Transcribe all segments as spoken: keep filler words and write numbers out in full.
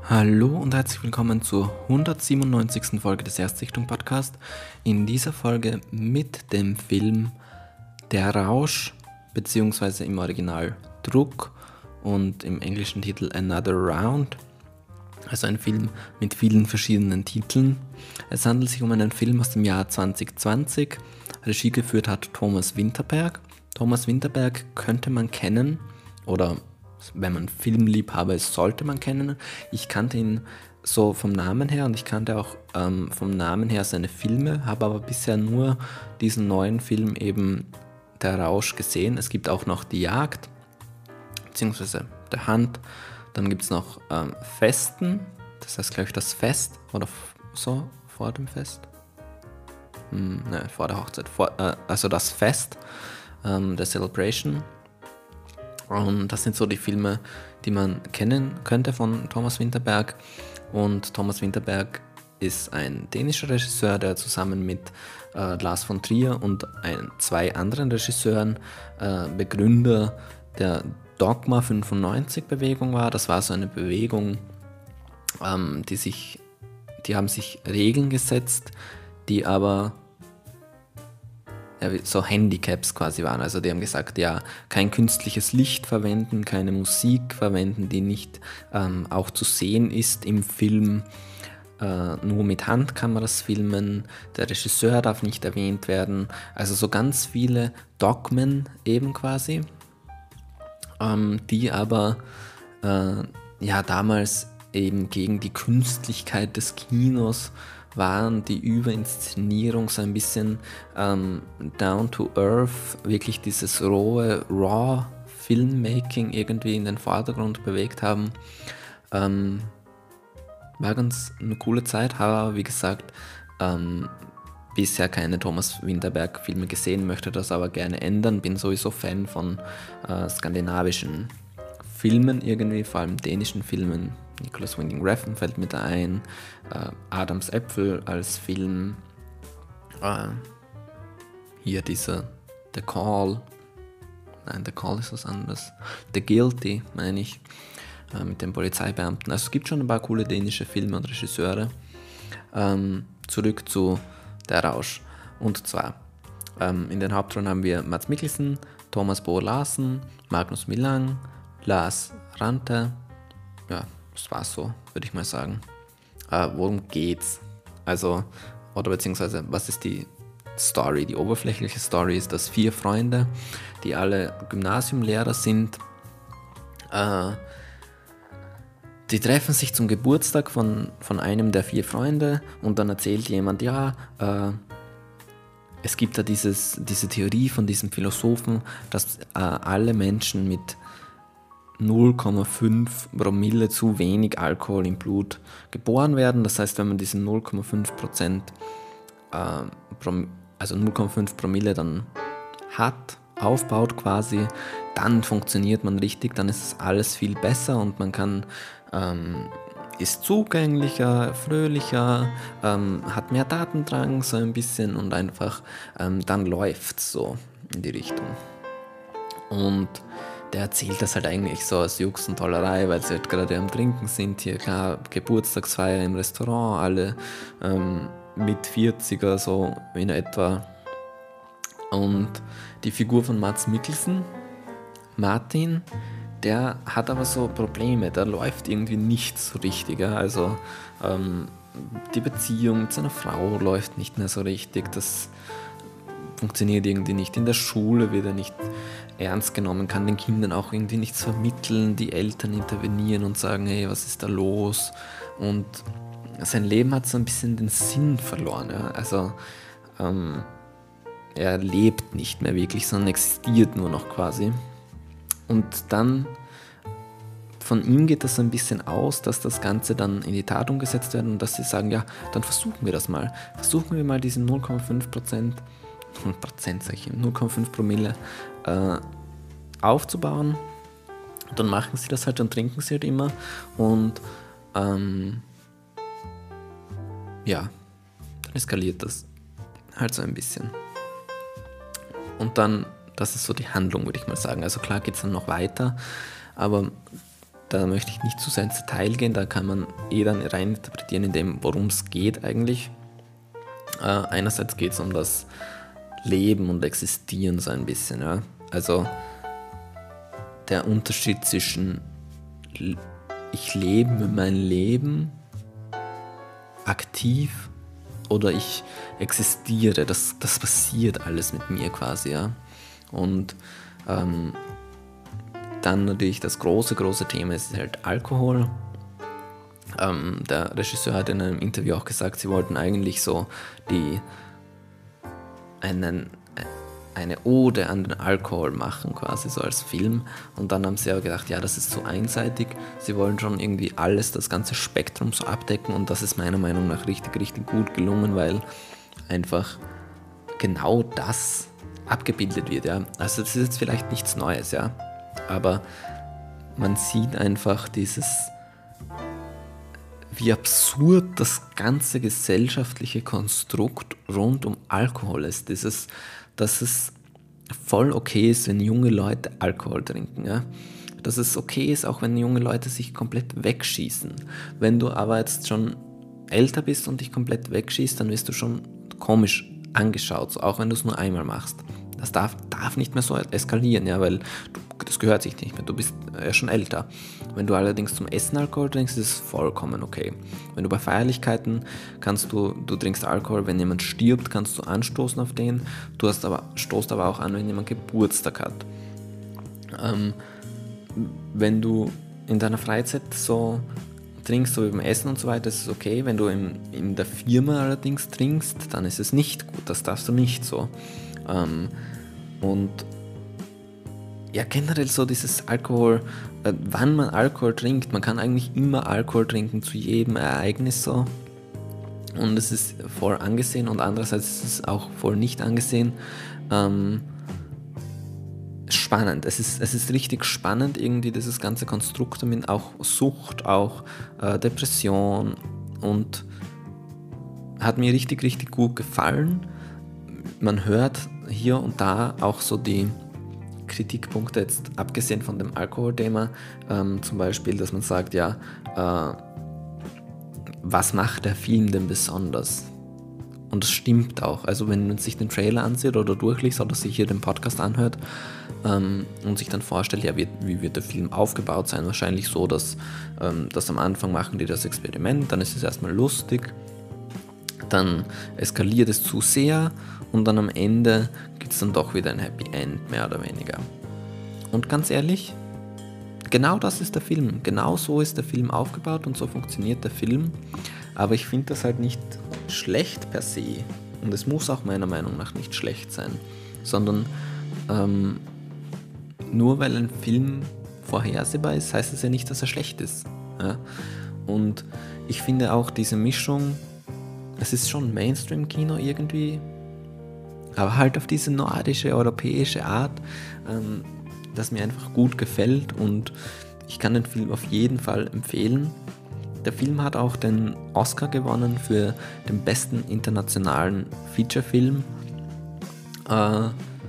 Hallo und herzlich willkommen zur hundertsiebenundneunzigsten Folge des Erstsichtung Podcast. In dieser Folge mit dem Film Der Rausch, beziehungsweise im Original Druck und im englischen Titel Another Round. Also ein Film mit vielen verschiedenen Titeln. Es handelt sich um einen Film aus dem Jahr zwanzig zwanzig. Regie geführt hat Thomas Vinterberg. Thomas Vinterberg könnte man kennen, oder wenn man Filmliebhaber ist, sollte man kennen. Ich kannte ihn so vom Namen her und ich kannte auch ähm, vom Namen her seine Filme, habe aber bisher nur diesen neuen Film eben Der Rausch gesehen. Es gibt auch noch Die Jagd, beziehungsweise Der Hunt. Dann gibt es noch ähm, Festen, das heißt glaube ich das Fest oder f- so vor dem Fest. Hm, ne, vor der Hochzeit. Vor, äh, also das Fest, ähm, der Celebration. Und das sind so die Filme, die man kennen könnte von Thomas Vinterberg. Und Thomas Vinterberg ist ein dänischer Regisseur, der zusammen mit äh, Lars von Trier und ein, zwei anderen Regisseuren äh, Begründer der Dogma fünfundneunzig-Bewegung war. Das war so eine Bewegung, ähm, die sich, die haben sich Regeln gesetzt, die aber so Handicaps quasi waren. Also die haben gesagt, ja, kein künstliches Licht verwenden, keine Musik verwenden, die nicht ähm, auch zu sehen ist im Film. Äh, nur mit Handkameras filmen, der Regisseur darf nicht erwähnt werden. Also so ganz viele Dogmen eben quasi, ähm, die aber äh, ja damals eben gegen die Künstlichkeit des Kinos waren, die Überinszenierung so ein bisschen ähm, down to earth, wirklich dieses rohe, raw Filmmaking irgendwie in den Vordergrund bewegt haben. Ähm, war ganz eine coole Zeit, habe wie gesagt ähm, bisher keine Thomas Vinterberg Filme gesehen, möchte das aber gerne ändern, bin sowieso Fan von äh, skandinavischen Filmen irgendwie, vor allem dänischen Filmen. Nicolas Winding Refn fällt mir da ein, äh, Adams Äpfel als Film, äh, hier dieser The Call, nein, The Call ist was anderes, The Guilty, meine ich, äh, mit den Polizeibeamten. Also es gibt schon ein paar coole dänische Filme und Regisseure. Ähm, zurück zu Der Rausch. Und zwar, ähm, in den Hauptrollen haben wir Mads Mikkelsen, Thomas Bo Larsen, Magnus Millang, Lars Ranthe, ja, das war's so, würde ich mal sagen. Äh, worum geht's? Also, oder beziehungsweise, was ist die Story? Die oberflächliche Story ist, dass vier Freunde, die alle Gymnasiumlehrer sind, äh, die treffen sich zum Geburtstag von, von einem der vier Freunde und dann erzählt jemand, ja, äh, es gibt da dieses, diese Theorie von diesem Philosophen, dass äh, alle Menschen mit null Komma fünf Promille zu wenig Alkohol im Blut geboren werden. Das heißt, wenn man diesen null Komma fünf Prozent, äh, Prom- also null Komma fünf Promille dann hat, aufbaut quasi, dann funktioniert man richtig, dann ist es alles viel besser und man kann, ähm, ist zugänglicher, fröhlicher, ähm, hat mehr Datendrang so ein bisschen und einfach, ähm, dann läuft es so in die Richtung. Und der erzählt das halt eigentlich so als Jux und Tollerei, weil sie halt gerade am Trinken sind. Hier, klar, Geburtstagsfeier im Restaurant, alle ähm, mit vierziger so in etwa. Und die Figur von Mads Mikkelsen, Martin, der hat aber so Probleme, da läuft irgendwie nichts so richtig. Ja? Also ähm, die Beziehung mit seiner Frau läuft nicht mehr so richtig, das funktioniert irgendwie nicht. In der Schule wird er nicht ernst genommen, kann den Kindern auch irgendwie nichts vermitteln, die Eltern intervenieren und sagen, hey, was ist da los? Und sein Leben hat so ein bisschen den Sinn verloren. Ja? Also ähm, er lebt nicht mehr wirklich, sondern existiert nur noch quasi. Und dann von ihm geht das ein bisschen aus, dass das Ganze dann in die Tat umgesetzt wird und dass sie sagen, ja, dann versuchen wir das mal. Versuchen wir mal diesen null Komma fünf Prozent null Prozent sag ich, null Komma fünf Promille äh, aufzubauen. Und dann machen sie das halt und trinken sie halt immer. Und ähm, ja, dann eskaliert das halt so ein bisschen. Und dann, das ist so die Handlung, würde ich mal sagen. Also klar geht es dann noch weiter, aber da möchte ich nicht zu sehr ins Detail gehen, da kann man eh dann reininterpretieren in dem, worum es geht eigentlich. Äh, einerseits geht es um das Leben und Existieren so ein bisschen, ja. Also der Unterschied zwischen ich lebe mein Leben aktiv oder ich existiere, das, das passiert alles mit mir quasi, ja. Und ähm, dann natürlich das große, große Thema ist halt Alkohol. Ähm, der Regisseur hat in einem Interview auch gesagt, sie wollten eigentlich so die einen, eine Ode an den Alkohol machen, quasi so als Film. Und dann haben sie aber gedacht, ja, das ist zu einseitig. Sie wollen schon irgendwie alles, das ganze Spektrum so abdecken. Und das ist meiner Meinung nach richtig, richtig gut gelungen, weil einfach genau das abgebildet wird, ja. Also das ist jetzt vielleicht nichts Neues, ja. Aber man sieht einfach dieses, wie absurd das ganze gesellschaftliche Konstrukt rund um Alkohol ist. Dieses, dass es voll okay ist, wenn junge Leute Alkohol trinken. Ja? Dass es okay ist, auch wenn junge Leute sich komplett wegschießen. Wenn du aber jetzt schon älter bist und dich komplett wegschießt, dann wirst du schon komisch angeschaut, so, auch wenn du es nur einmal machst. Das darf, darf nicht mehr so eskalieren, ja, weil du, das gehört sich nicht mehr, du bist ja schon älter. Wenn du allerdings zum Essen Alkohol trinkst, ist es vollkommen okay. Wenn du bei Feierlichkeiten kannst du, du trinkst Alkohol, wenn jemand stirbt, kannst du anstoßen auf den, du hast aber, stoßt aber auch an, wenn jemand Geburtstag hat. Ähm, wenn du in deiner Freizeit so trinkst, so wie beim Essen und so weiter, ist es okay. Wenn du in, in der Firma allerdings trinkst, dann ist es nicht gut, das darfst du nicht so. Ähm, und ja, generell so dieses Alkohol, äh, wann man Alkohol trinkt, man kann eigentlich immer Alkohol trinken zu jedem Ereignis so. Und es ist voll angesehen und andererseits ist es auch voll nicht angesehen. Ähm, spannend, es ist, es ist richtig spannend irgendwie dieses ganze Konstrukt damit, auch Sucht, auch äh, Depression, und hat mir richtig, richtig gut gefallen. Man hört hier und da auch so die Kritikpunkte, jetzt abgesehen von dem Alkoholthema, ähm, zum Beispiel, dass man sagt, ja, äh, was macht der Film denn besonders? Und das stimmt auch. Also wenn man sich den Trailer ansieht oder durchliest oder sich hier den Podcast anhört ähm, und sich dann vorstellt, ja, wie, wie wird der Film aufgebaut sein? Wahrscheinlich so, dass, ähm, dass am Anfang machen die das Experiment, dann ist es erstmal lustig, dann eskaliert es zu sehr und dann am Ende gibt es dann doch wieder ein Happy End, mehr oder weniger. Und ganz ehrlich, genau das ist der Film. Genau so ist der Film aufgebaut und so funktioniert der Film. Aber ich finde das halt nicht schlecht per se. Und es muss auch meiner Meinung nach nicht schlecht sein. Sondern ähm, nur weil ein Film vorhersehbar ist, heißt es ja nicht, dass er schlecht ist. Ja? Und ich finde auch diese Mischung, es ist schon Mainstream-Kino irgendwie, aber halt auf diese nordische, europäische Art, ähm, das mir einfach gut gefällt, und ich kann den Film auf jeden Fall empfehlen. Der Film hat auch den Oscar gewonnen für den besten internationalen Feature-Film. Äh,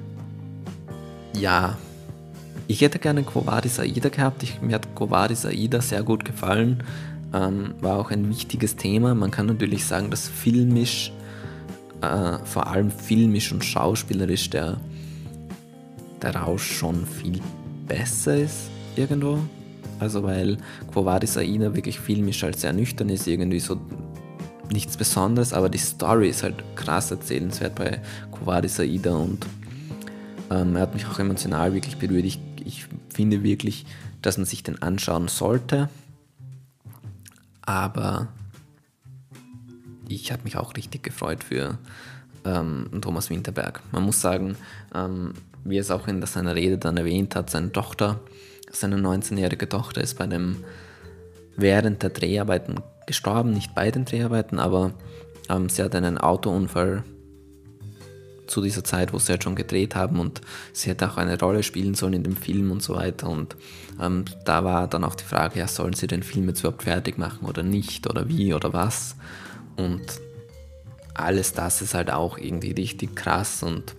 ja, ich hätte gerne Quo Vadis Aida gehabt. Ich, mir hat Quo Vadis Aida sehr gut gefallen. Ähm, war auch ein wichtiges Thema. Man kann natürlich sagen, dass filmisch, äh, vor allem filmisch und schauspielerisch, der, der Rausch schon viel besser ist irgendwo. Also weil Quo Vadis Aida wirklich filmisch halt sehr nüchtern ist, irgendwie so nichts Besonderes, aber die Story ist halt krass erzählenswert bei Quo Vadis Aida, und ähm, er hat mich auch emotional wirklich berührt. Ich, ich finde wirklich, dass man sich den anschauen sollte. Aber ich habe mich auch richtig gefreut für ähm, Thomas Vinterberg. Man muss sagen, ähm, wie er es auch in seiner Rede dann erwähnt hat, seine Tochter, seine neunzehnjährige Tochter ist bei dem, während der Dreharbeiten gestorben, nicht bei den Dreharbeiten, aber ähm, sie hat einen Autounfall zu dieser Zeit, wo sie halt schon gedreht haben, und sie hätte auch eine Rolle spielen sollen in dem Film und so weiter, und ähm, da war dann auch die Frage, ja, sollen sie den Film jetzt überhaupt fertig machen oder nicht, oder wie oder was, und alles das ist halt auch irgendwie richtig krass, und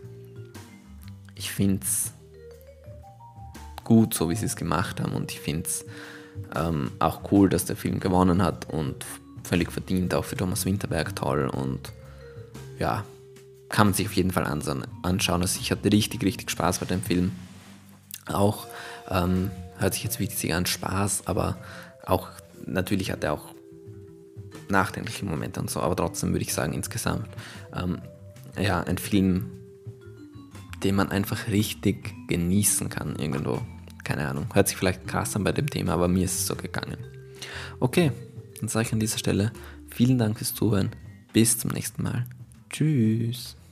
ich finde es gut, so wie sie es gemacht haben, und ich finde es Ähm, auch cool, dass der Film gewonnen hat und völlig verdient, auch für Thomas Winterberg toll und ja, kann man sich auf jeden Fall anschauen. Also ich hatte richtig, richtig Spaß bei dem Film. Auch, ähm, hört sich jetzt witzig an, Spaß, aber auch, natürlich hat er auch nachdenkliche Momente und so, aber trotzdem würde ich sagen, insgesamt, ähm, ja, ein Film, den man einfach richtig genießen kann irgendwo. Keine Ahnung, hört sich vielleicht krass an bei dem Thema, aber mir ist es so gegangen. Okay, dann sage ich an dieser Stelle vielen Dank fürs Zuhören. Bis zum nächsten Mal. Tschüss.